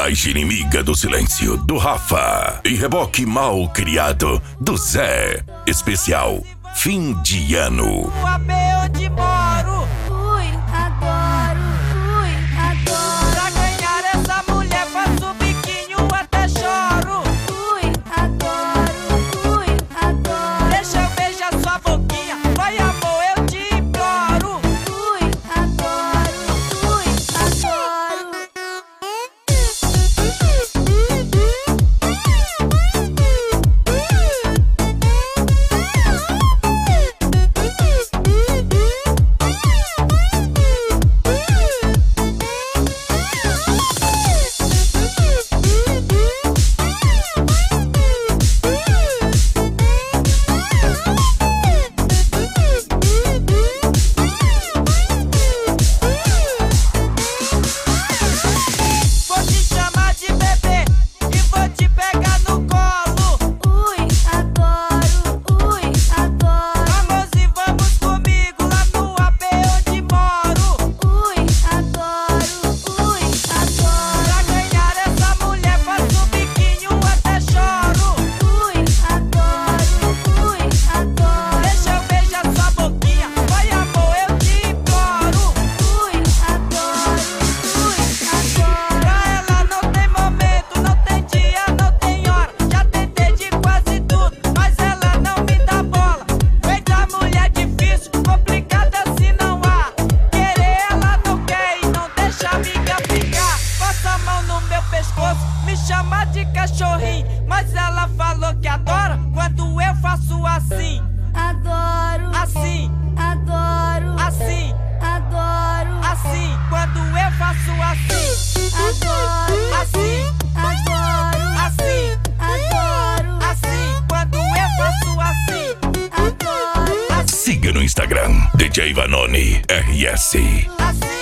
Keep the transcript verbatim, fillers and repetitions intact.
Laje inimiga do silêncio, do Rafa. E reboque mal criado, do Zé. Especial fim de ano. O A B onde moro. Ui, adoro, ui, adoro. Pra ganhar essa mulher faço o biquinho até choro. Ui, adoro, ui, adoro. Deixa eu beijar sua boquinha, vai amor, eu te imploro. Ui, adoro, ui, adoro. Vou te chamar de bebê e vou te pegar no colo. Ui, adoro, ui, adoro. Amorzinho, vamos comigo lá no A B onde moro. Ui, adoro, ui, adoro. Pra ganhar essa mulher faço o biquinho até choro. Ui, adoro, ui, adoro. Deixa eu beijar sua boquinha, vai amor, eu te imploro. Ui, adoro, ui, adoro. Pra ela não tem momento, não tem dia, não tem hora. Já tentei de quase tudo, mas ela não me dá bola. Feita mulher difícil, complicada se não há. Querer ela não quer e não deixa a amiga ficar. Passa a mão no meu pescoço, me chama de cachorrinho. Mas ela falou que adora quando eu faço assim, Adoro, assim, adoro, assim, adoro, assim. Quando eu faço assim, adoro, assim, adoro, assim, adoro, assim. Quando eu faço assim, adoro. Siga no Instagram, D J Vanoni R S. assim.